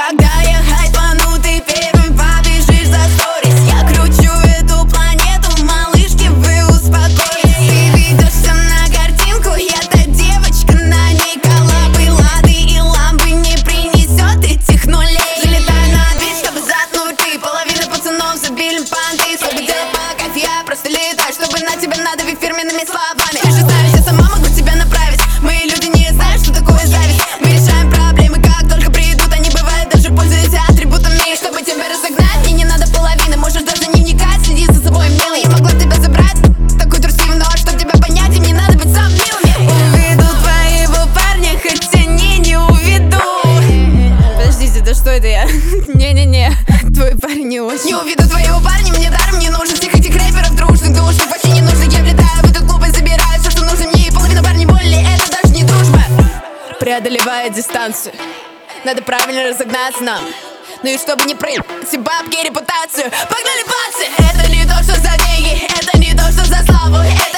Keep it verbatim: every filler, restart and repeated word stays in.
Когда я хайпану, ты первым побежишь за сторис. Я кручу эту планету, малышки, вы успокойтесь. Ты ведешься на картинку, я та девочка, на ней коллабы, лады и ламбы не принесет этих нулей. Залетаю на бит, чтобы заткнуть ты. Половина пацанов забили панты. Свой дел по кайф, я просто летаю, чтобы на тебя надавить фирменными словами. Ты же знаешь, я сама могу тебя направить. Мои люди не знают, что такое зависть. Мы решаем проблемы, как только придут. Они бывают, даже пользуясь атрибутами. Чтобы тебя разогнать, мне не надо половины. Можешь даже не вникать, следи за собой, милый. Я могла тебя забрать, такой трусливый, но чтоб тебя понять, им не надо быть сам милым. Уведу твоего парня, хотя не, не уведу. Подождите, да что это я? Не-не-не, твой парень не очень. Не уведу твоего парня, мне даром не нужен. Всех этих рэперов дружных, душных вообще не нужно. Я влетаю в эту клуб и забираю все, что нужно мне. И половина парней более, это даже не дружба. Преодолевая дистанцию, надо правильно разогнаться нам. Ну и чтобы не проебать бабки и репутацию. Погнали, пацы! Это не то, что за деньги, это не то, что за славу.